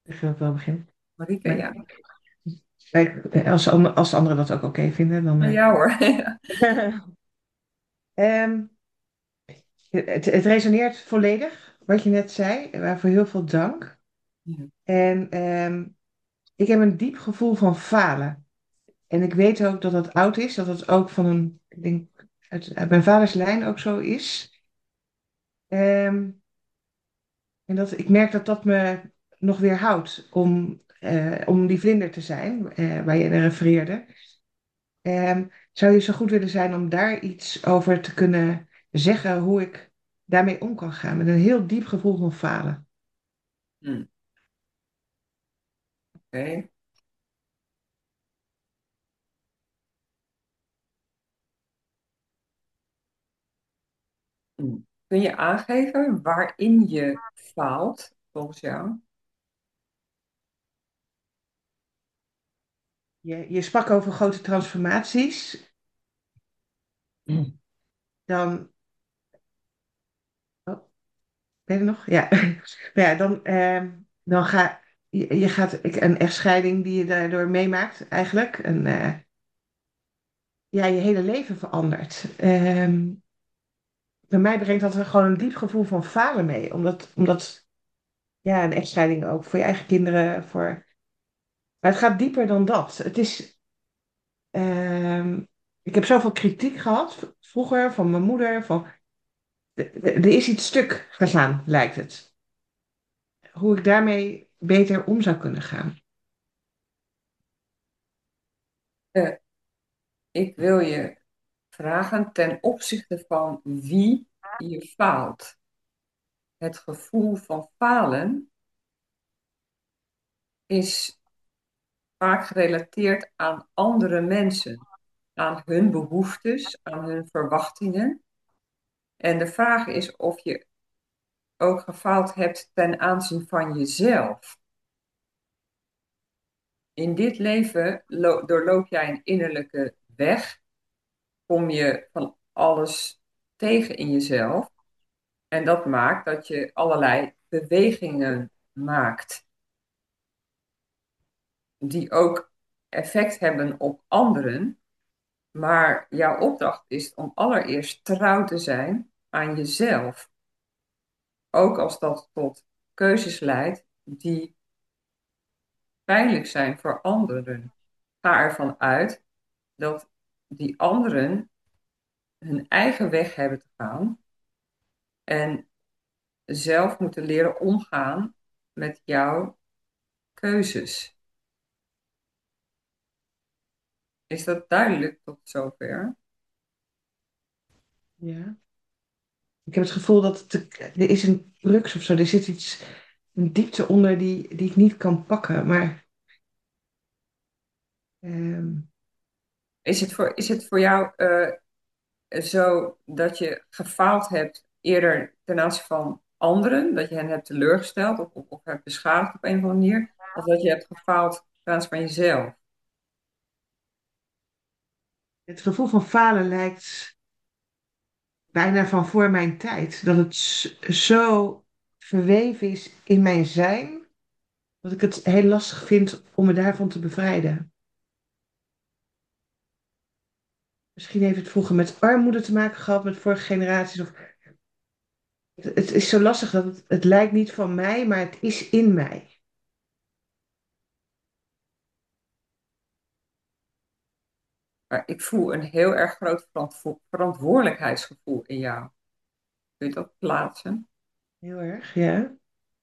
Ik wil wel beginnen. Marieke, Maar ja. als de anderen dat ook oké vinden, dan. Maar ja hoor. Ehm, het resoneert volledig, wat je net zei. Waarvoor heel veel dank. Ja. En ik heb een diep gevoel van falen. En ik weet ook dat het oud is. Dat het ook van een, ik denk, uit mijn vaders lijn ook zo is. Ehm, en ik merk dat dat me nog weer houdt om die vlinder te zijn, waar je naar refereerde. Zou je zo goed willen zijn om daar iets over te kunnen zeggen, hoe ik daarmee om kan gaan, met een heel diep gevoel van falen? Hm, oké. Hm. Kun je aangeven waarin je faalt, volgens jou? Je sprak over grote transformaties. Dan, oh, ben je er nog? Ja. Nou ja, dan je gaat een echtscheiding die je daardoor meemaakt, eigenlijk. Ja, je hele leven verandert. Bij mij brengt dat er gewoon een diep gevoel van falen mee. Omdat ja, een echtscheiding ook voor je eigen kinderen. Maar het gaat dieper dan dat. Ehm, ik heb zoveel kritiek gehad vroeger van mijn moeder. Er is iets stuk gegaan, lijkt het. Hoe ik daarmee beter om zou kunnen gaan. Eh, ik wil je vragen ten opzichte van wie je faalt. Het gevoel van falen is vaak gerelateerd aan andere mensen, aan hun behoeftes, aan hun verwachtingen. En de vraag is of je ook gefaald hebt ten aanzien van jezelf. In dit leven doorloop jij een innerlijke weg, kom je van alles tegen in jezelf. En dat maakt dat je allerlei bewegingen maakt, die ook effect hebben op anderen. Maar jouw opdracht is om allereerst trouw te zijn aan jezelf. Ook als dat tot keuzes leidt die pijnlijk zijn voor anderen. Ga ervan uit dat die anderen hun eigen weg hebben te gaan en zelf moeten leren omgaan met jouw keuzes. Is dat duidelijk tot zover? Ja. Ik heb het gevoel dat er is een crux of zo. Er zit een diepte onder die ik niet kan pakken. Maar ehm, Is het voor jou zo dat je gefaald hebt eerder ten aanzien van anderen, dat je hen hebt teleurgesteld of hebt beschadigd op een of andere manier, of dat je hebt gefaald ten aanzien van jezelf? het gevoel van falen lijkt bijna van voor mijn tijd. Dat het zo verweven is in mijn zijn, dat ik het heel lastig vind om me daarvan te bevrijden. Misschien heeft het vroeger met armoede te maken gehad, met vorige generaties. Het is zo lastig dat het lijkt niet van mij, maar het is in mij. Maar ik voel een heel erg groot verantwoordelijkheidsgevoel in jou. Kun je dat plaatsen? Heel erg, ja.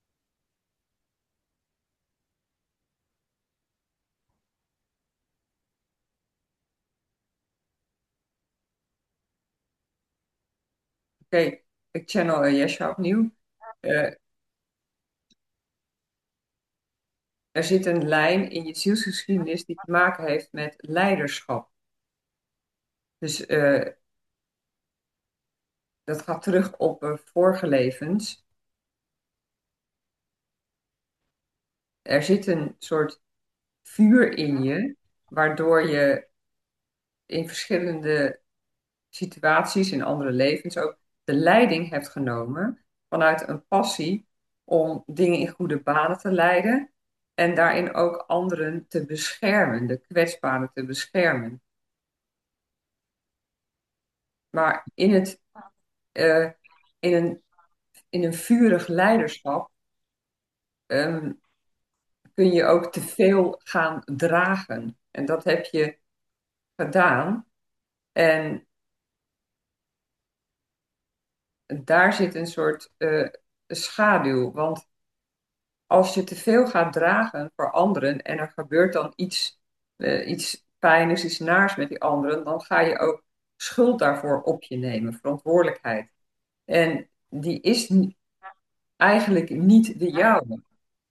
Oké, ik channel Yesha opnieuw. Eh, er zit een lijn in je zielsgeschiedenis die te maken heeft met leiderschap. Dus dat gaat terug op vorige levens. Er zit een soort vuur in je, waardoor je in verschillende situaties, in andere levens ook, de leiding hebt genomen vanuit een passie om dingen in goede banen te leiden. En daarin ook anderen te beschermen, de kwetsbaren te beschermen. Maar eh, in een, in een vurig leiderschap ehm, kun je ook te veel gaan dragen. En dat heb je gedaan. En daar zit een soort schaduw. Want als je te veel gaat dragen voor anderen en er gebeurt dan iets pijnlijks, iets naars met die anderen, dan ga je ook schuld daarvoor op je nemen, verantwoordelijkheid. En die is eigenlijk niet de jouwe.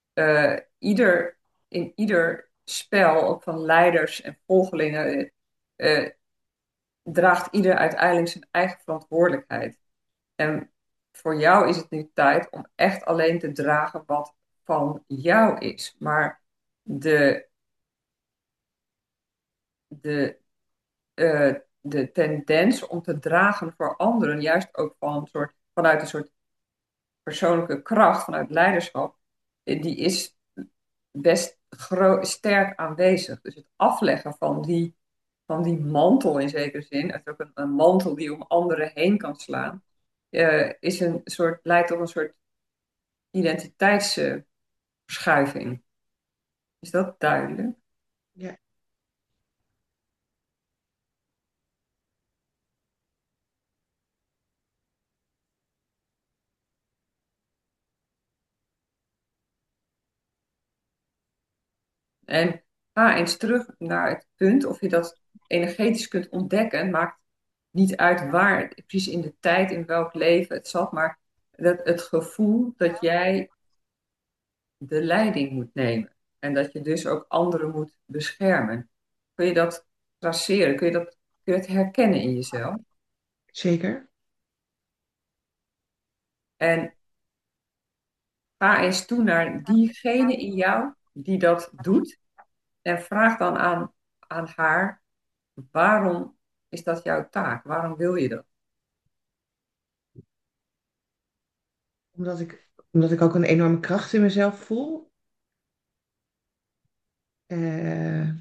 In ieder spel, ook van leiders en volgelingen, eh, draagt ieder uiteindelijk zijn eigen verantwoordelijkheid. En voor jou is het nu tijd om echt alleen te dragen wat van jou is. Maar de, de, de tendens om te dragen voor anderen, juist ook vanuit een soort persoonlijke kracht, vanuit leiderschap, die is best sterk aanwezig. Dus het afleggen van die mantel in zekere zin, het is ook een mantel die om anderen heen kan slaan, leidt tot een soort identiteitsverschuiving. Is dat duidelijk? Ja, En ga eens terug naar het punt of je dat energetisch kunt ontdekken. Maakt niet uit waar, precies in de tijd, in welk leven het zat, maar het gevoel dat jij de leiding moet nemen. En dat je dus ook anderen moet beschermen. Kun je dat traceren? Kun je het herkennen in jezelf? zeker. En ga eens toe naar diegene in jou die dat doet. En vraag dan aan haar, waarom is dat jouw taak? Waarom wil je dat? Omdat ik ook een enorme kracht in mezelf voel. Eh,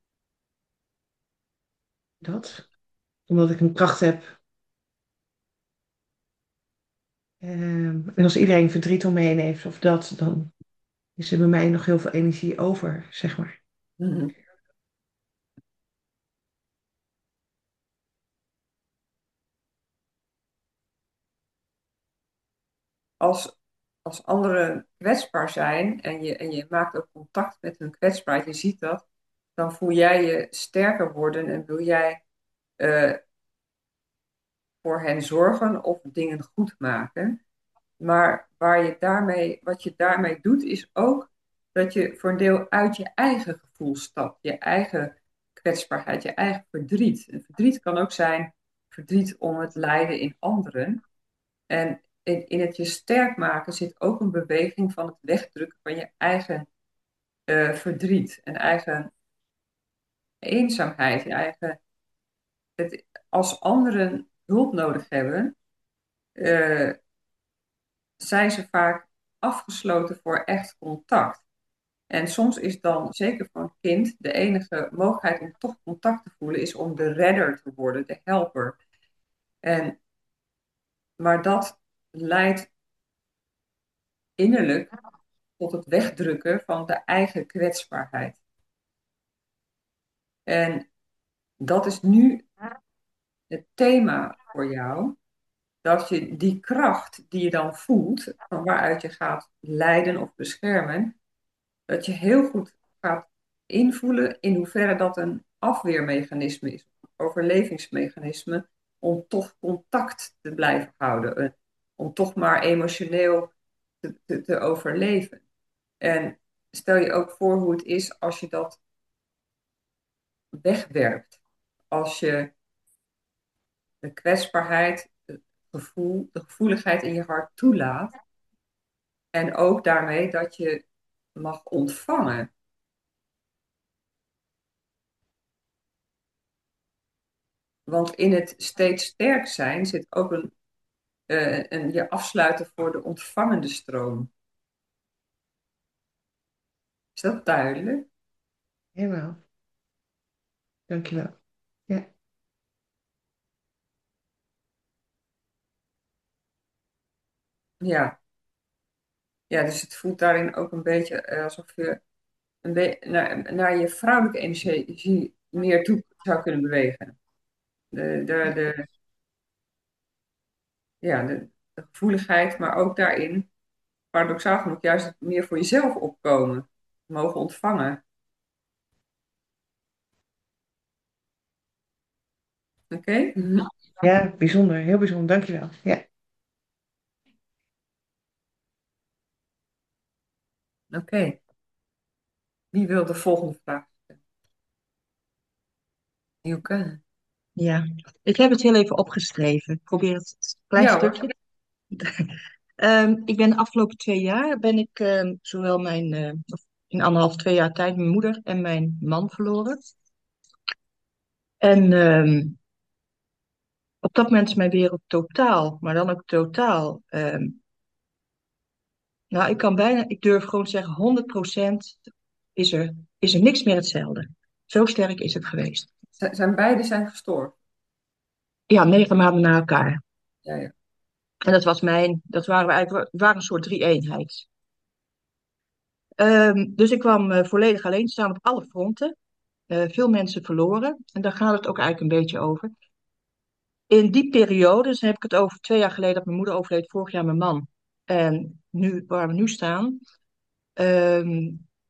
dat. Omdat ik een kracht heb. En als iedereen verdriet om me heen heeft of dat, dan is er bij mij nog heel veel energie over, zeg maar. Mhm. Als, als anderen kwetsbaar zijn en je maakt ook contact met hun kwetsbaarheid, je ziet dat, dan voel jij je sterker worden en wil jij eh, voor hen zorgen of dingen goed maken. Maar wat je daarmee doet, is ook dat je voor een deel uit je eigen gevoel stapt, je eigen kwetsbaarheid, je eigen verdriet. En verdriet kan ook zijn verdriet om het lijden in anderen. En in het je sterk maken zit ook een beweging van het wegdrukken van je eigen verdriet en eigen eenzaamheid, je eigen, als anderen hulp nodig hebben, eh, zijn ze vaak afgesloten voor echt contact. En soms is dan, zeker voor een kind, de enige mogelijkheid om toch contact te voelen, is om de redder te worden, de helper. En, maar dat leidt innerlijk tot het wegdrukken van de eigen kwetsbaarheid. En dat is nu het thema voor jou, dat je die kracht die je dan voelt, van waaruit je gaat leiden of beschermen, dat je heel goed gaat invoelen in hoeverre dat een afweermechanisme is, een overlevingsmechanisme, om toch contact te blijven houden, om toch maar emotioneel te overleven. En stel je ook voor hoe het is als je dat wegwerpt. Als je de kwetsbaarheid, het gevoel, de gevoeligheid in je hart toelaat. En ook daarmee dat je mag ontvangen. Want in het steeds sterk zijn zit ook een je afsluiten voor de ontvangende stroom. dat duidelijk? Helemaal. Dankjewel. Ja. Ja. Ja, dus het voelt daarin ook een beetje alsof je naar je vrouwelijke energie meer toe zou kunnen bewegen. De, ja, de gevoeligheid, maar ook daarin, paradoxaal genoeg, juist meer voor jezelf opkomen, mogen ontvangen. Oké? Mhm. Ja, bijzonder. Heel bijzonder. Dankjewel. Ja. Oké. Wie wil de volgende vraag stellen? Hielke? Ja, ik heb het heel even opgeschreven. Ik probeer het een klein Ja hoor. stukje. Ik ben de afgelopen 2 jaar ben ik zowel of in 1,5, 2 jaar tijd mijn moeder en mijn man verloren. En op dat moment is mijn wereld totaal, maar dan ook totaal. Nou, ik durf gewoon te zeggen, 100% is er niks meer hetzelfde. Zo sterk is het geweest. Zijn beide zijn gestorven? Ja, 9 maanden na elkaar. Ja, ja. En dat waren we eigenlijk, we waren een soort drie-eenheid. Dus ik kwam volledig alleen te staan op alle fronten. Veel mensen verloren. En daar gaat het ook eigenlijk een beetje over. In die periode, dus dan heb ik het over 2 jaar geleden dat mijn moeder overleed, vorig jaar mijn man. En nu, waar we nu staan, ehm,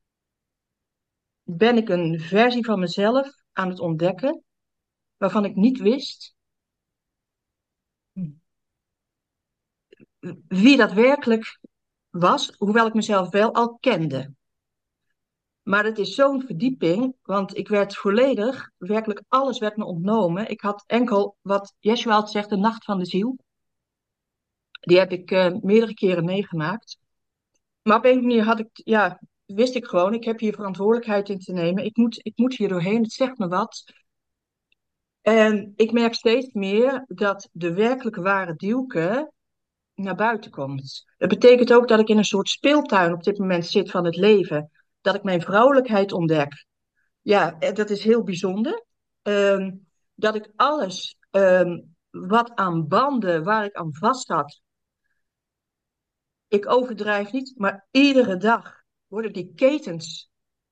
ben ik een versie van mezelf aan het ontdekken, waarvan ik niet wist wie dat werkelijk was, hoewel ik mezelf wel al kende. Maar het is zo'n verdieping, want ik werd volledig, werkelijk alles werd me ontnomen. Ik had enkel, wat Yeshua altijd zegt, de nacht van de ziel. Die heb ik meerdere keren meegemaakt. Maar op een manier wist ik gewoon, ik heb hier verantwoordelijkheid in te nemen. Ik moet hier doorheen, het zegt me wat. En ik merk steeds meer dat de werkelijke ware Dielke naar buiten komt. Dat betekent ook dat ik in een soort speeltuin op dit moment zit van het leven. Dat ik mijn vrouwelijkheid ontdek. Ja, dat is heel bijzonder. Ehm, dat ik alles wat aan banden, waar ik aan vast had, ik overdrijf niet, maar iedere dag worden die ketens,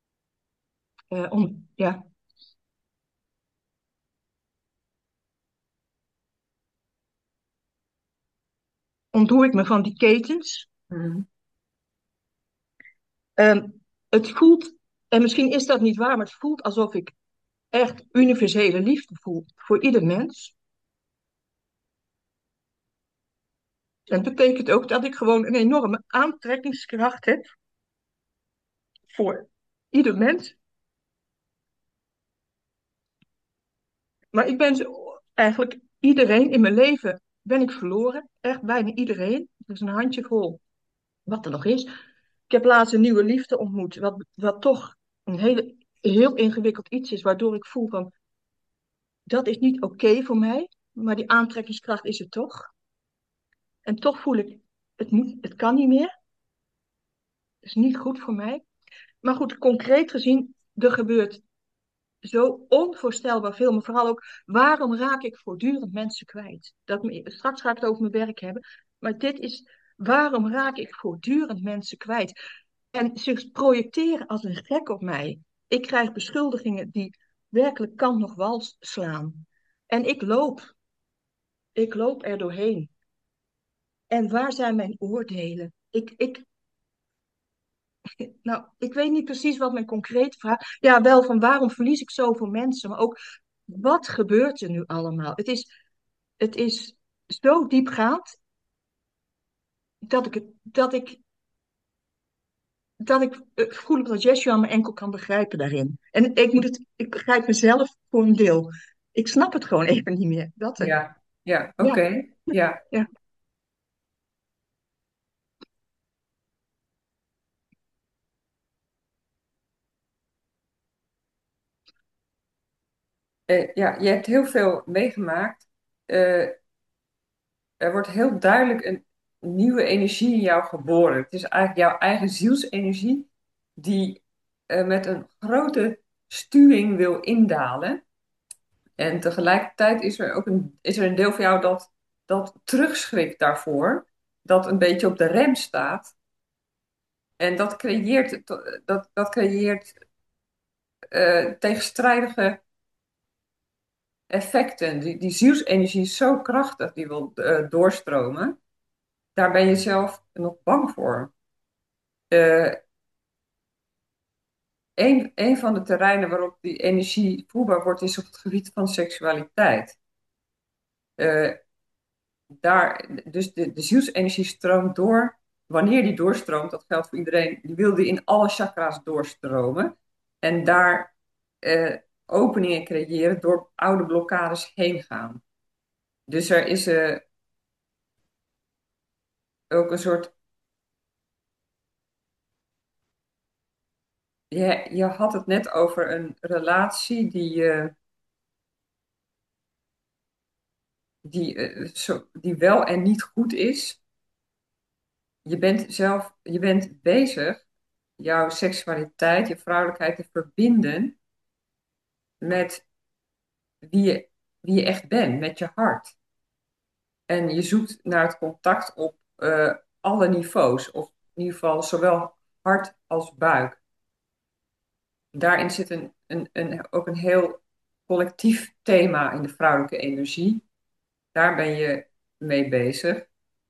ja, ontdoe ik me van die ketens. Mhm. Ehm, het voelt, en misschien is dat niet waar, maar het voelt alsof ik echt universele liefde voel voor ieder mens. En dat betekent ook dat ik gewoon een enorme aantrekkingskracht heb voor ieder mens. Maar ik ben eigenlijk iedereen in mijn leven ben ik verloren. Echt bijna iedereen. Dat is een handjevol wat er nog is. Ik heb laatst een nieuwe liefde ontmoet. Wat toch een heel ingewikkeld iets is. Waardoor ik voel van dat is niet oké voor mij. Maar die aantrekkingskracht is er toch. En toch voel ik het kan niet meer. Het is niet goed voor mij. Maar goed, concreet gezien, er gebeurt zo onvoorstelbaar veel. Maar vooral ook, waarom raak ik voortdurend mensen kwijt? Straks ga ik het over mijn werk hebben. Maar dit is, waarom raak ik voortdurend mensen kwijt? En ze projecteren als een gek op mij. Ik krijg beschuldigingen die werkelijk kant nog wals slaan. En ik loop er doorheen. En waar zijn mijn oordelen? Ik weet niet precies wat mijn concrete vraag. Ja, wel van waarom verlies ik zoveel mensen, maar ook wat gebeurt er nu allemaal? Het is zo diepgaand dat ik voel dat Yeshua me enkel kan begrijpen daarin. En ik begrijp mezelf voor een deel. Ik snap het gewoon even niet meer. Dat er. Ja, ja, Ja, oké. Ja. ja. Ja, je hebt heel veel meegemaakt. Eh, er wordt heel duidelijk een nieuwe energie in jou geboren. Het is eigenlijk jouw eigen zielsenergie die met een grote stuwing wil indalen. En tegelijkertijd is er een deel van jou dat terugschrikt daarvoor, dat een beetje op de rem staat. En dat creëert tegenstrijdige effecten. Die zielsenergie is zo krachtig, die wil doorstromen. Daar ben je zelf nog bang voor. Eh, een van de terreinen waarop die energie voelbaar wordt, is op het gebied van seksualiteit. Eh, dus de zielsenergie stroomt door. Wanneer die doorstroomt, dat geldt voor iedereen, die wil die in alle chakra's doorstromen. En daar openingen creëren door oude blokkades heen gaan. Dus er is ook een soort. Je had het net over een relatie die wel en niet goed is. Je bent bezig jouw seksualiteit, je vrouwelijkheid te verbinden met wie je echt bent, met je hart. En je zoekt naar het contact op alle niveaus, of in ieder geval zowel hart als buik. Daarin zit ook een heel collectief thema in de vrouwelijke energie. Daar ben je mee bezig.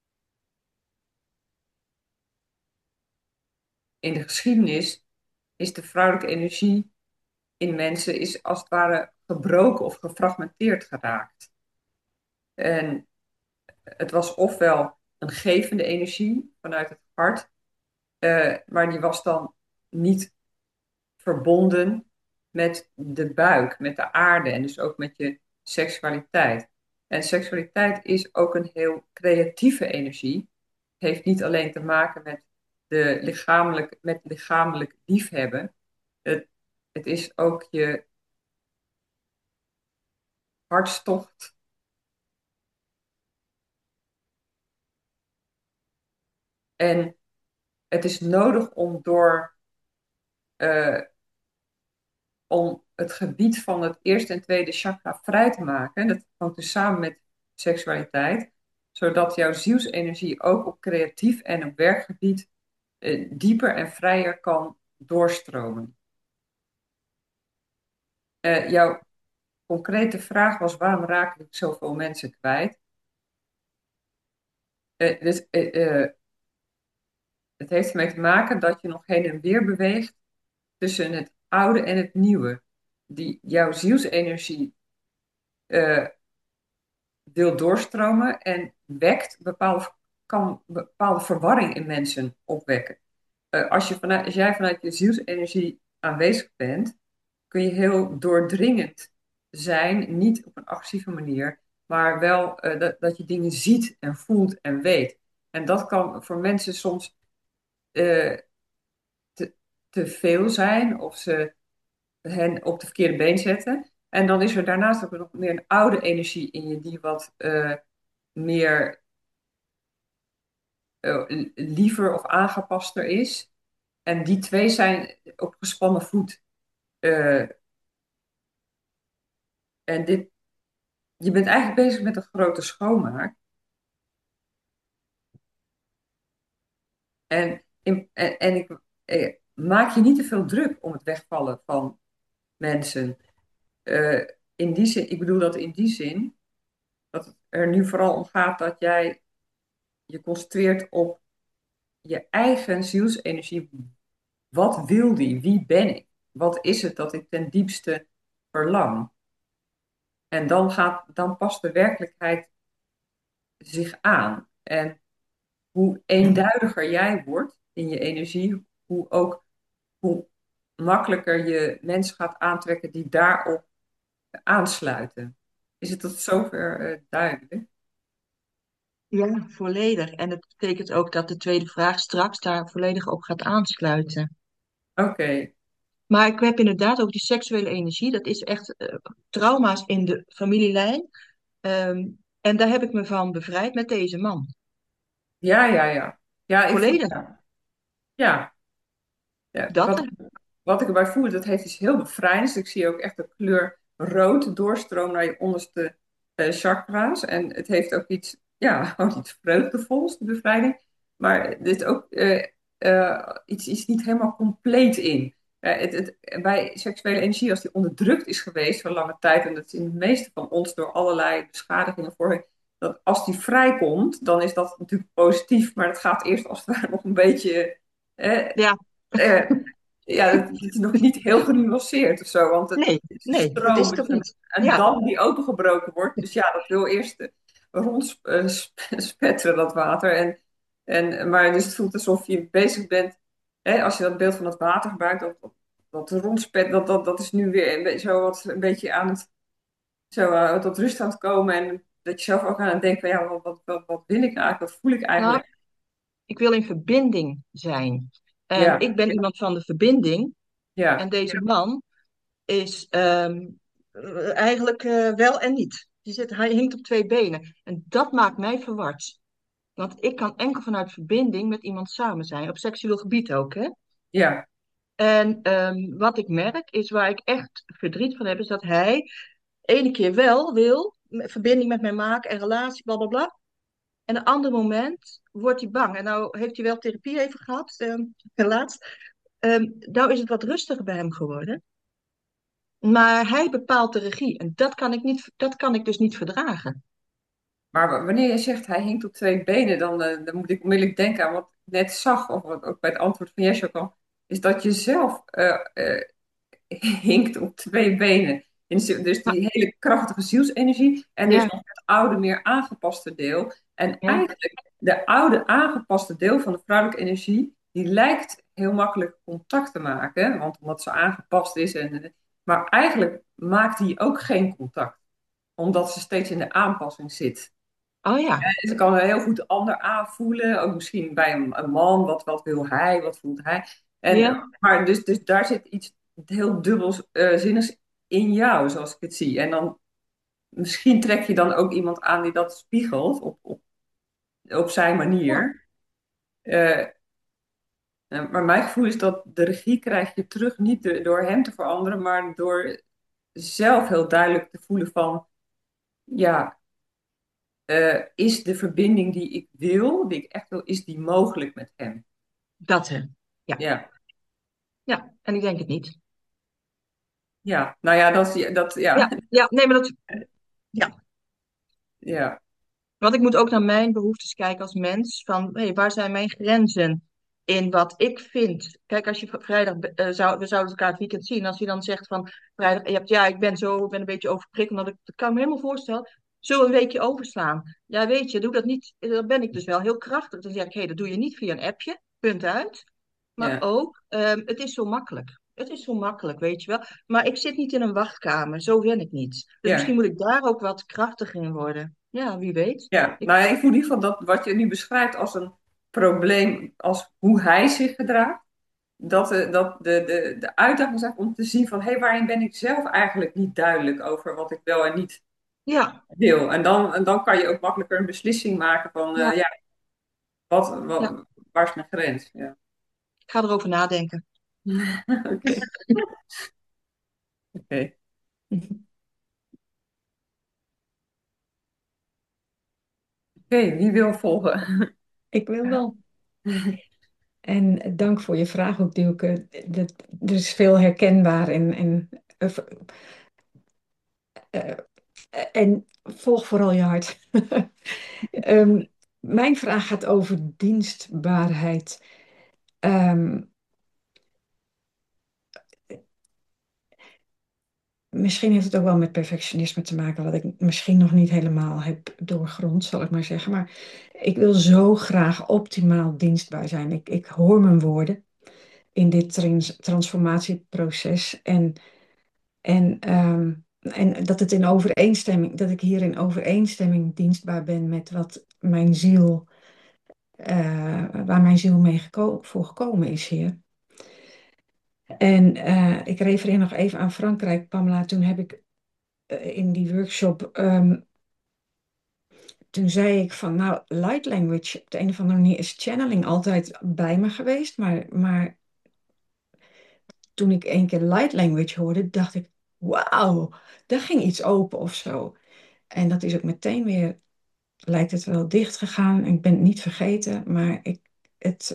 In de geschiedenis is de vrouwelijke energie in mensen is als het ware gebroken of gefragmenteerd geraakt. En het was ofwel een gevende energie vanuit het hart, maar die was dan niet verbonden met de buik, met de aarde en dus ook met je seksualiteit. En seksualiteit is ook een heel creatieve energie. Het heeft niet alleen te maken met lichamelijk liefhebben. Het, het is ook je hartstocht. En het is nodig eh, om het gebied van het eerste en tweede chakra vrij te maken. Dat hangt dus samen met seksualiteit, zodat jouw zielsenergie ook op creatief en op werkgebied dieper en vrijer kan doorstromen. Jouw concrete vraag was: waarom raak ik zoveel mensen kwijt? Dus, het heeft ermee te maken dat je nog heen en weer beweegt tussen het oude en het nieuwe. Jouw zielsenergie wil doorstromen en kan bepaalde verwarring in mensen opwekken. Als jij vanuit je zielsenergie aanwezig bent, kun je heel doordringend zijn, niet op een agressieve manier, maar wel dat je dingen ziet en voelt en weet. En dat kan voor mensen soms eh, te veel zijn of ze hen op de verkeerde been zetten. En dan is er daarnaast ook nog meer een oude energie in je die wat meer liever of aangepaster is. En die twee zijn op gespannen voet. Eh, en je bent eigenlijk bezig met een grote schoonmaak. En ik maak je niet te veel druk om het wegvallen van mensen. Eh, in die zin, ik bedoel dat in die zin dat het er nu vooral om gaat dat jij je concentreert op je eigen zielsenergie. Wat wil die? Wie ben ik? Wat is het dat ik ten diepste verlang? En dan past de werkelijkheid zich aan. En hoe eenduidiger jij wordt in je energie, hoe makkelijker je mensen gaat aantrekken die daarop aansluiten. Is het tot zover duidelijk? Ja, volledig. En het betekent ook dat de tweede vraag straks daar volledig op gaat aansluiten. Oké. Maar ik heb inderdaad ook die seksuele energie. Dat is echt trauma's in de familielijn. Ehm, en daar heb ik me van bevrijd met deze man. Ja, ja, ja. Ja, Volledig. ja. Ja, ja. Dat. wat ik erbij voel, dat heeft iets heel bevrijdends. Ik zie ook echt de kleur rood doorstromen naar je onderste chakra's. En het heeft ook iets, ja, ook iets vreugdevols, de bevrijding. Maar er is ook iets niet helemaal compleet in. Bij seksuele energie, als die onderdrukt is geweest voor lange tijd, en dat is in de meeste van ons door allerlei beschadigingen voor, dat als die vrijkomt, dan is dat natuurlijk positief. Maar het gaat eerst als het ware nog een beetje. eh, Ja, eh, ja, het is nog niet heel genuanceerd of zo, want het nee, is een nee, dat is stroom, het het ook is niet. een Ja, dam die opengebroken wordt. Dus ja, dat wil eerst rondspetteren, dat water. Maar dus het voelt alsof je bezig bent, hè, als je dat beeld van het water gebruikt, dat rondspet, dat is nu weer zo wat een beetje aan het, zo, tot rust aan het komen. En dat je zelf ook aan het denken van, ja, wat wil ik nou eigenlijk, wat voel ik nou, eigenlijk? ik wil in verbinding zijn. En Ja, ik ben iemand van de verbinding. En ja, deze man is eigenlijk wel en niet. Hij hinkt op twee benen. En dat maakt mij verward. Want ik kan enkel vanuit verbinding met iemand samen zijn. Op seksueel gebied ook, hè? ja. En wat ik merk, is waar ik echt verdriet van heb, is dat hij ene keer wel wil verbinding met mij maken en relatie, bla bla bla. En een ander moment wordt hij bang. En nou heeft hij wel therapie even gehad, laatst. Nou is het wat rustiger bij hem geworden. Maar hij bepaalt de regie. En dat kan ik dus niet verdragen. Maar wanneer je zegt hij hinkt op twee benen, dan moet ik onmiddellijk denken aan wat ik net zag, of wat ook bij het antwoord van Jesje kwam, is dat je zelf hinkt op twee benen. Dus Maar, die hele krachtige zielsenergie en dus ja, nog het oude, meer aangepaste deel. En ja. eigenlijk de oude, aangepaste deel van de vrouwelijke energie, die lijkt heel makkelijk contact te maken, want omdat ze aangepast is. Maar eigenlijk maakt die ook geen contact, omdat ze steeds in de aanpassing zit. Oh ja, Ze kan heel goed de ander aanvoelen. Ook misschien bij een man. Wat wil hij? Wat voelt hij? ja. Maar dus daar zit iets heel dubbels zinnigs in jou, zoals ik het zie. En dan misschien trek je dan ook iemand aan die dat spiegelt op zijn Ja. manier. Eh, maar mijn gevoel is dat de regie krijg je terug niet door hem te veranderen, maar door zelf heel duidelijk te voelen van, ja, is de verbinding die ik wil, die ik echt wil, is die mogelijk met hem? Dat hè. Ja, Ja, ja. En ik denk het niet. ja. Nou ja, ja, Ja, ja. Nee, maar dat. Ja. ja, Want ik moet ook naar mijn behoeftes kijken als mens. Van, hé, waar zijn mijn grenzen in wat ik vind? Kijk, als je vrijdag, we zouden elkaar het weekend zien. Als je dan zegt van, vrijdag, ja, ik ben zo, ik ben een beetje overprikkeld. Dat kan ik me helemaal voorstellen. Zullen we een weekje overslaan? Ja, weet je, doe dat niet. Dan ben ik dus wel heel krachtig. Dan zeg ik, hé, dat doe je niet via een appje. Punt uit. Maar ja, ook, het is zo makkelijk. Het is zo makkelijk, weet je wel. Maar ik zit niet in een wachtkamer. Zo ben ik niet. Dus misschien ja, moet ik daar ook wat krachtiger in worden. Ja, wie weet. ja. Nou ja, ik voel in ieder geval dat wat je nu beschrijft als een probleem, als hoe hij zich gedraagt, dat de uitdaging is eigenlijk om te zien van, hé, waarin ben ik zelf eigenlijk niet duidelijk over wat ik wel en niet Ja, wil. En dan kan je ook makkelijker een beslissing maken van, ja, ja, ja. waar is mijn grens? Ja. Ik ga erover nadenken. Oké, oké. Oké, wie wil volgen? Ik wil wel. En dank voor je vraag ook, Duke. Er is veel herkenbaar eh, en volg vooral je hart. Ehm, Mijn vraag gaat over dienstbaarheid. Ehm, Misschien heeft het ook wel met perfectionisme te maken, wat ik misschien nog niet helemaal heb doorgrond, zal ik maar zeggen. Maar ik wil zo graag optimaal dienstbaar zijn. Ik hoor mijn woorden in dit transformatieproces. En dat het in overeenstemming, dat ik hier in overeenstemming dienstbaar ben met wat mijn ziel, waar mijn ziel mee voor gekomen is, Heer. En ik refereer nog even aan Frankrijk, Pamela. Toen heb ik in die workshop, toen zei ik van, nou, light language, op de een of andere manier is channeling altijd bij me geweest, maar toen ik één keer light language hoorde, dacht ik, wauw, daar ging iets open of zo. En dat is ook meteen weer, lijkt het wel dicht gegaan. Ik ben het niet vergeten, maar het,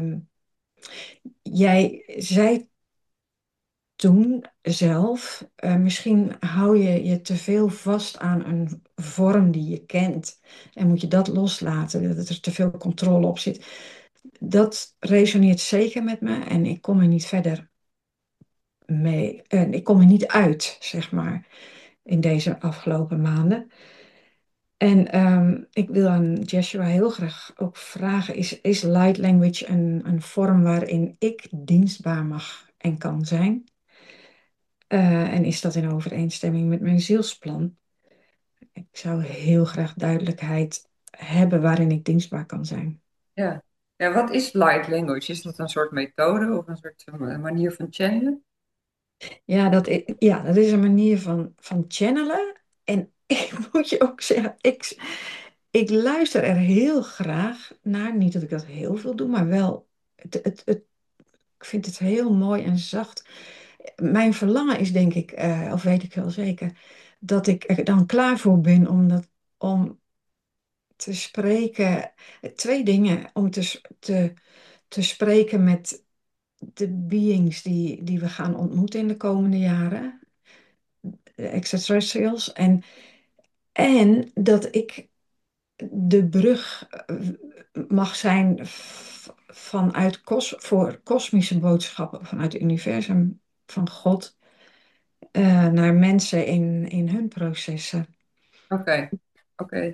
jij zei toen zelf, misschien hou je je te veel vast aan een vorm die je kent. En moet je dat loslaten, dat er te veel controle op zit. Dat resoneert zeker met me en ik kom er niet verder mee. En ik kom er niet uit, zeg maar, in deze afgelopen maanden. En ik wil aan Joshua heel graag ook vragen, is light language een vorm waarin ik dienstbaar mag en kan zijn? En is dat in overeenstemming met mijn zielsplan? Ik zou heel graag duidelijkheid hebben waarin ik dienstbaar kan zijn. Ja. Ja, wat is light language? Is dat een soort methode of een soort manier van channelen? Ja, dat is een manier van channelen. En ik moet je ook zeggen, ik luister er heel graag naar. Niet dat ik dat heel veel doe, maar wel, ik vind het heel mooi en zacht. Mijn verlangen is denk ik, of weet ik wel zeker, dat ik er dan klaar voor ben om te spreken. Twee dingen, om te spreken met de beings die we gaan ontmoeten in de komende jaren, de extraterrestrials. En dat ik de brug mag zijn vanuit voor kosmische boodschappen vanuit het universum van God naar mensen in hun processen. Oké, oké.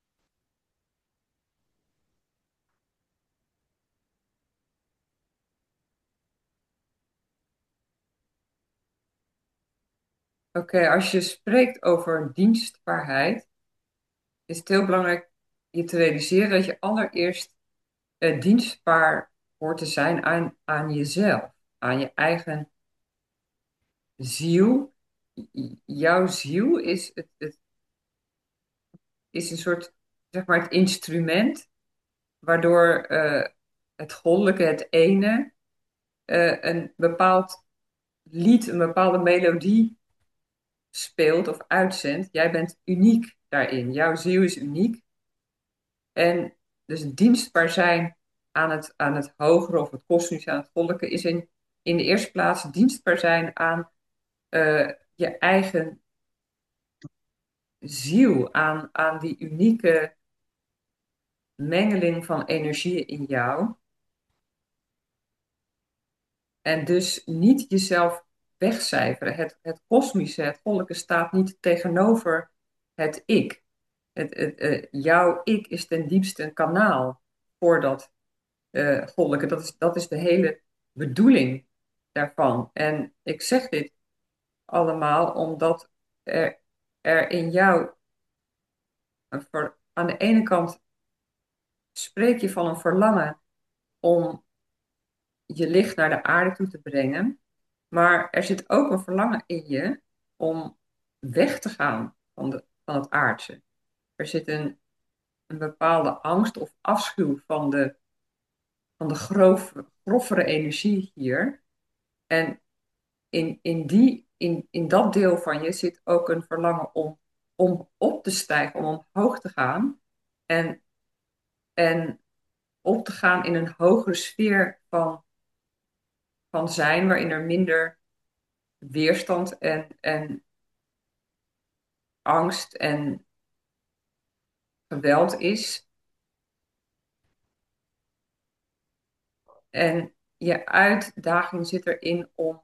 Oké, als je spreekt over dienstbaarheid, is het heel belangrijk je te realiseren dat je allereerst dienstbaar hoort te zijn aan jezelf, aan je eigen ziel. Jouw ziel is een soort, zeg maar, het instrument waardoor het goddelijke, het ene, een bepaald lied, een bepaalde melodie speelt of uitzendt. Jij bent uniek daarin. Jouw ziel is uniek. En dus dienstbaar zijn aan het hogere of het kosmische, aan het goddelijke, is in de eerste plaats dienstbaar zijn aan je eigen ziel, aan die unieke mengeling van energieën in jou. En dus niet jezelf wegcijferen. Het kosmische, het goddelijke staat niet tegenover het ik. Jouw ik is ten diepste een kanaal voor dat goddelijke. Dat is de hele bedoeling daarvan. En ik zeg dit allemaal omdat er in jou aan de ene kant spreek je van een verlangen om je licht naar de aarde toe te brengen. Maar er zit ook een verlangen in je om weg te gaan van het aardse. Er zit een bepaalde angst of afschuw van de grovere energie hier. En in dat deel van je zit ook een verlangen om op te stijgen, om omhoog te gaan. En, en op te gaan in een hogere sfeer van zijn, waarin er minder weerstand en angst en geweld is. En je uitdaging zit erin om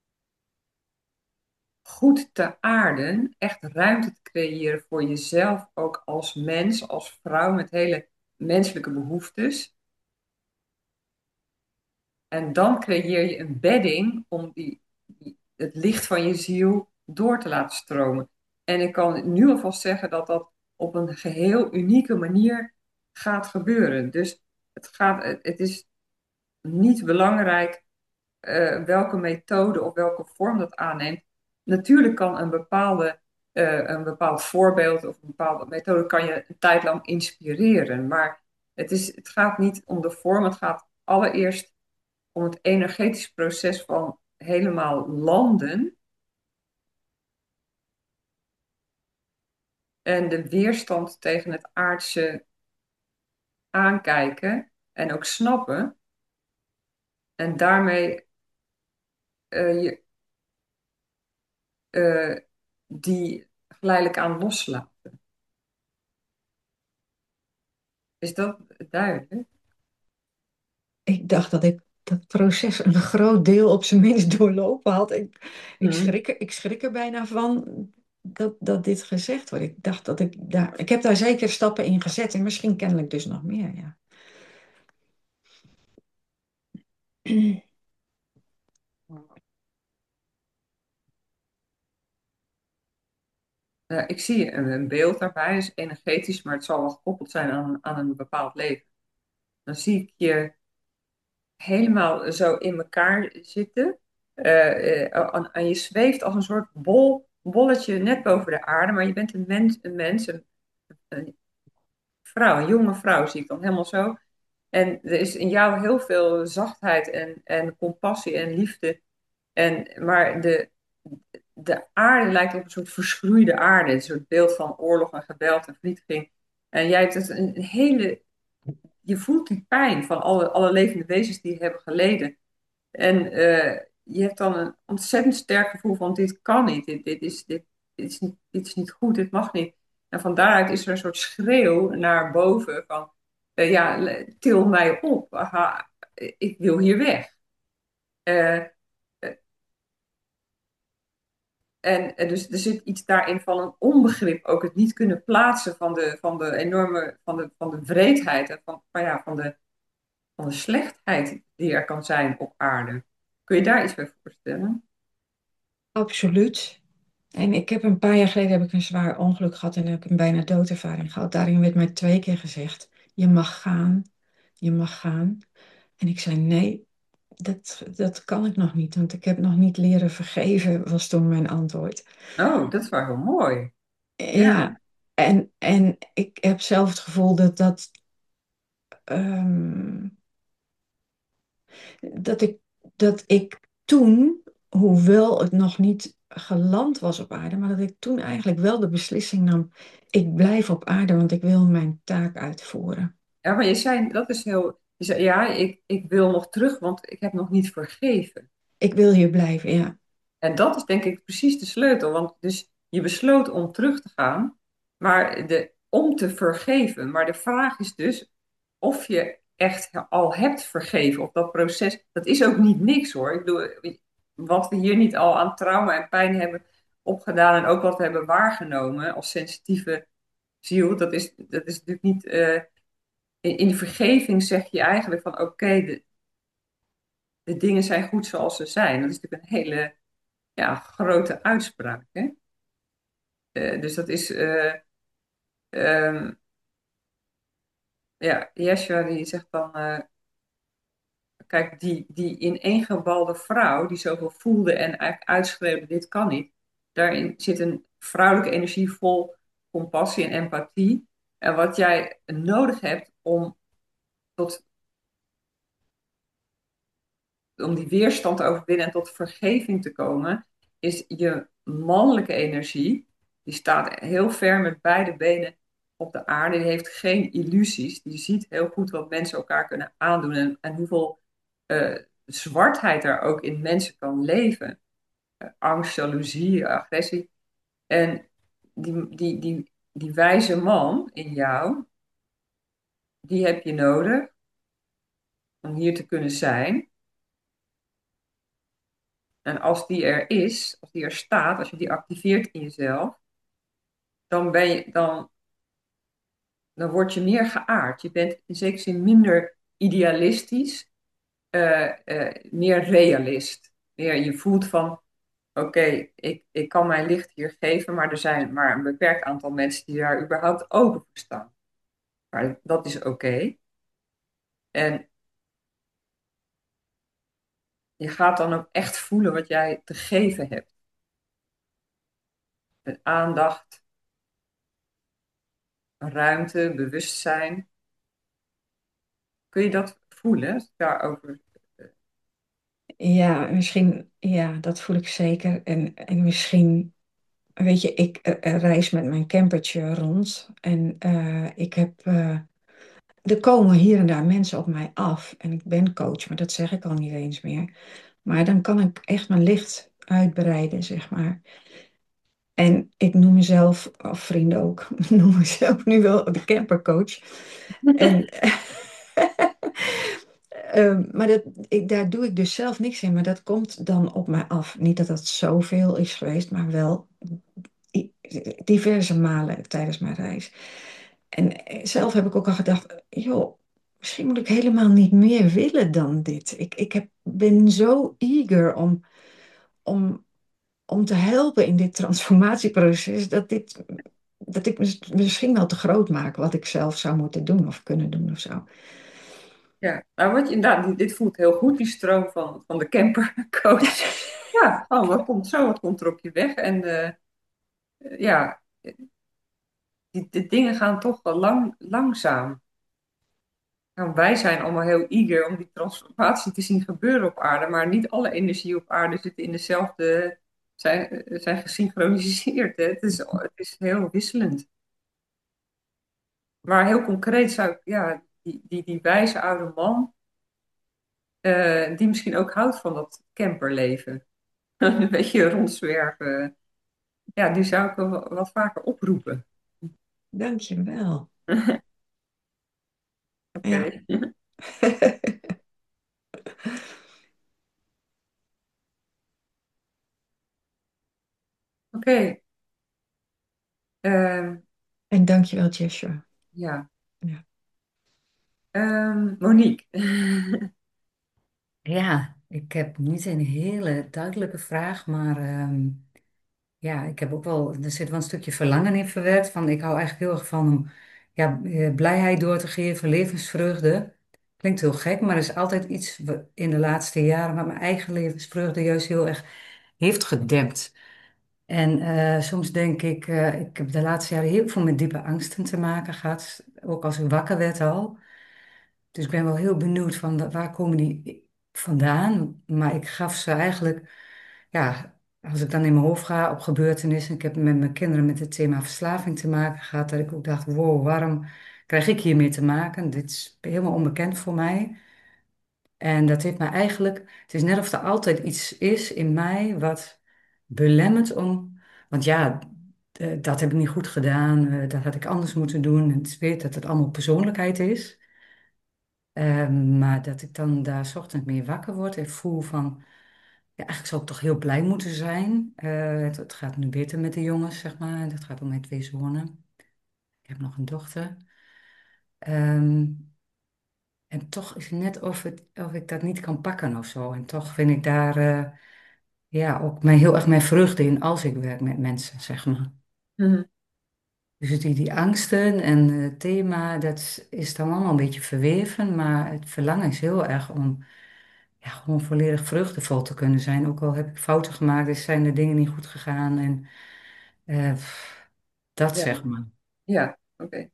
goed te aarden, echt ruimte te creëren voor jezelf, ook als mens, als vrouw met hele menselijke behoeftes. En dan creëer je een bedding om het licht van je ziel door te laten stromen. En ik kan nu alvast zeggen dat dat op een geheel unieke manier gaat gebeuren. Dus het is niet belangrijk welke methode of welke vorm dat aanneemt. Natuurlijk kan een bepaald voorbeeld of een bepaalde methode kan je een tijd lang inspireren. Maar het gaat niet om de vorm, het gaat allereerst om het energetisch proces van helemaal landen en de weerstand tegen het aardse aankijken en ook snappen en daarmee je, die geleidelijk aan loslaten. Is dat duidelijk? Ik dacht dat ik dat proces een groot deel op zijn minst doorlopen had. Ik schrik er bijna van dat dit gezegd wordt. Ik dacht dat ik heb daar zeker stappen in gezet en misschien kennelijk dus nog meer, ja. Ik zie een beeld daarbij, is energetisch, maar het zal wel gekoppeld zijn aan een bepaald leven. Dan zie ik je helemaal zo in elkaar zitten. En je zweeft als een soort bolletje net boven de aarde, maar je bent een vrouw, een jonge vrouw zie ik dan helemaal zo. En er is in jou heel veel zachtheid en compassie en liefde. Maar de aarde lijkt op een soort verschroeide aarde. Een soort beeld van oorlog en geweld en vernietiging. En jij hebt het een hele. Je voelt die pijn van alle levende wezens die hebben geleden. En je hebt dan een ontzettend sterk gevoel van dit kan niet. Dit is niet goed, dit mag niet. En van daaruit is er een soort schreeuw naar boven van ja, til mij op. Aha, ik wil hier weg. Eh, en dus er zit iets daarin van een onbegrip, ook het niet kunnen plaatsen van de enorme, van de wreedheid en ja, van de slechtheid die er kan zijn op aarde. Kun je daar iets bij voorstellen? Absoluut. En ik heb een paar jaar geleden heb ik een zwaar ongeluk gehad en heb ik een bijna doodervaring gehad. Daarin werd mij 2 keer gezegd, je mag gaan, je mag gaan. En ik zei, nee, dat kan ik nog niet, want ik heb nog niet leren vergeven, was toen mijn antwoord. Oh, dat is wel heel mooi. Ja. Ja, en ik heb zelf het gevoel ehm, dat ik, dat ik toen, hoewel het nog niet geland was op aarde, maar dat ik toen eigenlijk wel de beslissing nam, ik blijf op aarde, want ik wil mijn taak uitvoeren. Ja, maar je zei, dat is heel. Je zei, ja, ik wil nog terug, want ik heb nog niet vergeven. Ik wil hier blijven, ja. En dat is denk ik precies de sleutel. Want dus je besloot om terug te gaan, maar om te vergeven. Maar de vraag is dus of je echt al hebt vergeven. Of dat proces, dat is ook niet niks hoor. Ik bedoel, wat we hier niet al aan trauma en pijn hebben opgedaan en ook wat we hebben waargenomen als sensitieve ziel, dat is natuurlijk niet. In de vergeving zeg je eigenlijk van oké, de dingen zijn goed zoals ze zijn. Dat is natuurlijk een hele ja, grote uitspraak. Hè? Dus dat is, ehm, ja, Yeshua die zegt dan, kijk, die ineengebalde vrouw die zoveel voelde en eigenlijk uitschreeuwde, dit kan niet. Daarin zit een vrouwelijke energie vol compassie en empathie. En wat jij nodig hebt tot, om die weerstand te overwinnen en tot vergeving te komen, is je mannelijke energie. Die staat heel ver met beide benen op de aarde. Die heeft geen illusies. Die ziet heel goed wat mensen elkaar kunnen aandoen en hoeveel zwartheid er ook in mensen kan leven. Angst, jaloezie, agressie. En die wijze man in jou, die heb je nodig om hier te kunnen zijn. En als die er is, als die er staat, als je die activeert in jezelf, dan word je meer geaard. Je bent in zekere zin minder idealistisch, meer realist. Meer, je voelt van, oké, ik kan mijn licht hier geven, maar er zijn maar een beperkt aantal mensen die daar überhaupt open voor staan. Maar dat is oké. En je gaat dan ook echt voelen wat jij te geven hebt. Met aandacht, ruimte, bewustzijn. Kun je dat voelen? Daarover. Ja, misschien, ja, dat voel ik zeker. En misschien, weet je, ik reis met mijn campertje rond. En er komen hier en daar mensen op mij af. En ik ben coach, maar dat zeg ik al niet eens meer. Maar dan kan ik echt mijn licht uitbreiden, zeg maar. En ik noem mezelf, of vrienden ook, noem mezelf nu wel de campercoach. En, maar daar doe ik dus zelf niks in, maar dat komt dan op mij af. Niet dat dat zoveel is geweest, maar wel i- diverse malen tijdens mijn reis. En zelf heb ik ook al gedacht, joh, misschien moet ik helemaal niet meer willen dan dit. Ben zo eager om, om te helpen in dit transformatieproces, dat ik misschien wel te groot maak wat ik zelf zou moeten doen of kunnen doen of zo. Ja, nou wat je inderdaad, dit voelt heel goed, die stroom van de campercoach. Ja, oh, wat komt er op je weg? En ja, die dingen gaan toch wel langzaam. Nou, wij zijn allemaal heel eager om die transformatie te zien gebeuren op aarde, maar niet alle energie op aarde zit in dezelfde, zijn gesynchroniseerd. Hè? Het is heel wisselend. Maar heel concreet zou ik, ja, die wijze oude man, die misschien ook houdt van dat camperleven. Een beetje rondzwerven. Ja, die zou ik wel wat vaker oproepen. Dank je wel. Ja. Oké. Oké. Ehm, En dank je wel, Joshua. ja. Ja. Monique. Ja, ik heb niet een hele duidelijke vraag, maar ja, ik heb ook wel, er zit wel een stukje verlangen in verwerkt. Van, ik hou eigenlijk heel erg van om ja, blijheid door te geven, levensvreugde. Klinkt heel gek, maar er is altijd iets in de laatste jaren wat mijn eigen levensvreugde juist heel erg heeft gedempt. En soms denk ik, ik heb de laatste jaren heel veel met diepe angsten te maken gehad, ook als ik wakker werd al. Dus ik ben wel heel benieuwd van waar komen die vandaan. Maar ik gaf ze eigenlijk, ja, als ik dan in mijn hoofd ga op gebeurtenissen. Ik heb met mijn kinderen met het thema verslaving te maken gehad. Dat ik ook dacht, wow, waarom krijg ik hiermee te maken? Dit is helemaal onbekend voor mij. En dat heeft mij eigenlijk, het is net of er altijd iets is in mij wat belemmert om, want ja, dat heb ik niet goed gedaan, dat had ik anders moeten doen. En ik weet dat het allemaal persoonlijkheid is. Maar dat ik dan daar 's ochtends mee wakker word en voel van, ja, eigenlijk zou ik toch heel blij moeten zijn. Het gaat nu beter met de jongens, zeg maar. En dat gaat om mijn twee zonen. Ik heb nog een dochter. Ehm, en toch is het net of ik dat niet kan pakken of zo. En toch vind ik daar ja, ook heel erg mijn vreugde in als ik werk met mensen, zeg maar. Mhm. Dus die angsten en het thema, dat is dan allemaal een beetje verweven. Maar het verlangen is heel erg om ja, gewoon volledig vreugdevol te kunnen zijn. Ook al heb ik fouten gemaakt, dus zijn er dingen niet goed gegaan. En dat Ja, zeg maar. ja, oké.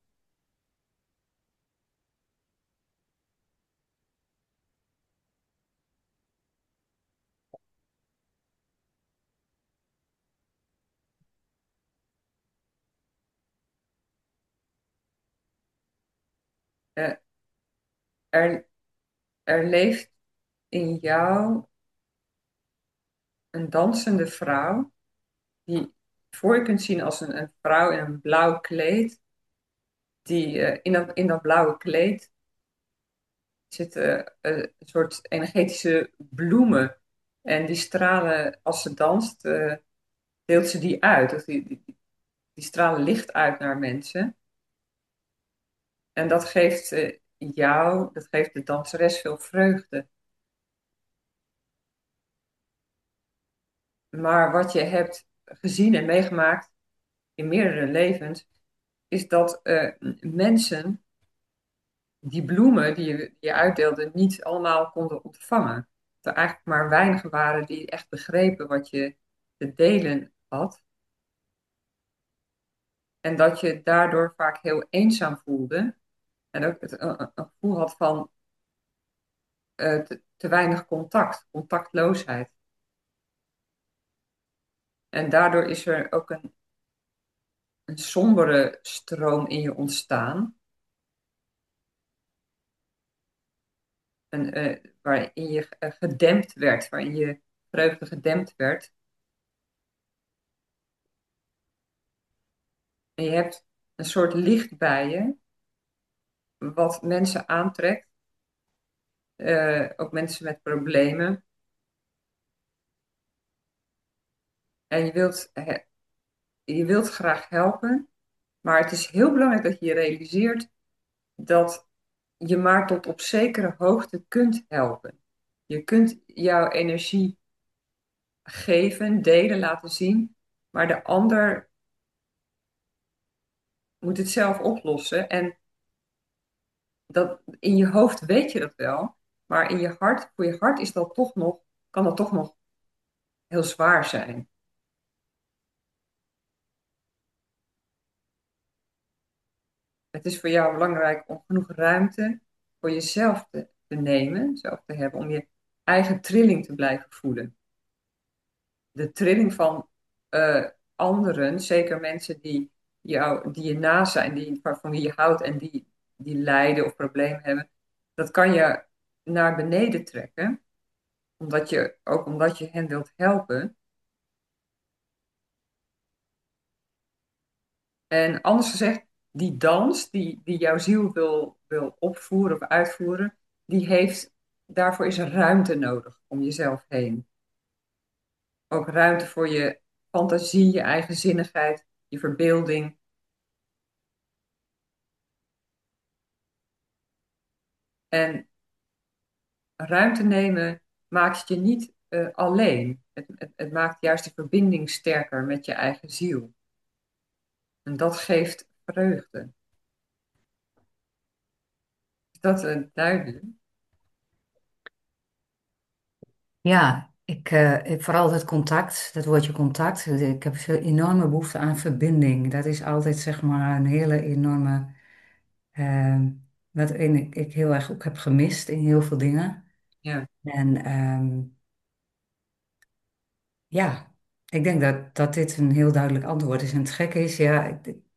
Eh, er, er leeft in jou een dansende vrouw, die voor je kunt zien als een vrouw in een blauw kleed. Die, in dat blauwe kleed zitten een soort energetische bloemen. En die stralen, als ze danst, deelt ze die uit. Dus die stralen licht uit naar mensen. En dat geeft jou, dat geeft de danseres veel vreugde. Maar wat je hebt gezien en meegemaakt in meerdere levens, is dat mensen die bloemen die je uitdeelde niet allemaal konden ontvangen. Dat er eigenlijk maar weinigen waren die echt begrepen wat je te delen had. En dat je daardoor vaak heel eenzaam voelde. En ook een gevoel had van te weinig contact, contactloosheid. En daardoor is er ook een sombere stroom in je ontstaan. Waarin je gedempt werd, waarin je vreugde gedempt werd. En je hebt een soort licht bij je, wat mensen aantrekt. Ook mensen met problemen. En je wilt graag helpen, maar het is heel belangrijk dat je je realiseert dat je maar tot op zekere hoogte kunt helpen. Je kunt jouw energie geven, delen, laten zien, maar de ander moet het zelf oplossen. En in je hoofd weet je dat wel, maar in je hart, voor je hart kan dat toch nog heel zwaar zijn. Het is voor jou belangrijk om genoeg ruimte voor jezelf te nemen, zelf te hebben, om je eigen trilling te blijven voelen. De trilling van anderen, zeker mensen die je naast zijn, van wie je houdt en die lijden of problemen hebben, dat kan je naar beneden trekken, omdat je hen wilt helpen. En anders gezegd, die dans die jouw ziel wil opvoeren of uitvoeren, daarvoor is er ruimte nodig om jezelf heen. Ook ruimte voor je fantasie, je eigenzinnigheid, je verbeelding. En ruimte nemen maakt je niet alleen. Het maakt juist de verbinding sterker met je eigen ziel. En dat geeft vreugde. Is dat duidelijk? Ja, vooral het contact, dat woordje contact. Ik heb zo'n enorme behoefte aan verbinding. Dat is altijd zeg maar een hele enorme, wat ik heel erg ook heb gemist in heel veel dingen. Ja, En ja, ik denk dat dit een heel duidelijk antwoord is. En het gekke is, ja,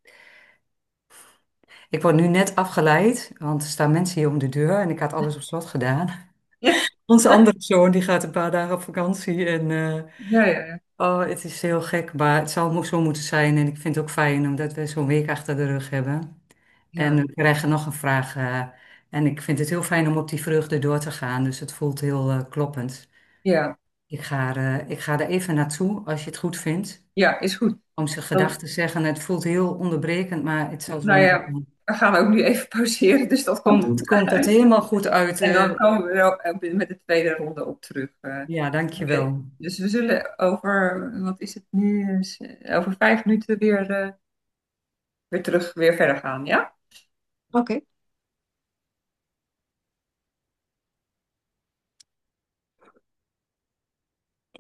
ik word nu net afgeleid, want er staan mensen hier om de deur en ik had alles op slot gedaan. ja, Onze andere zoon die gaat een paar dagen op vakantie en ja, ja, ja. oh, het is heel gek, maar het zal zo moeten zijn. En ik vind het ook fijn omdat we zo'n week achter de rug hebben. En Ja, we krijgen nog een vraag. En ik vind het heel fijn om op die vreugde door te gaan. Dus het voelt heel kloppend. ja, Ik ga er even naartoe als je het goed vindt. ja, is goed. Om zijn Dan, gedachten te zeggen. Het voelt heel onderbrekend, maar het zal zo nou meteen. ja, we gaan ook nu even pauzeren, dus dat komt goed Komt het uit. helemaal goed uit. En dan komen we er ook met de tweede ronde op terug. Ja, Oké. dankjewel. Dus we zullen wat is het nu? Over 5 minuten weer terug, weer verder gaan, ja? Oké.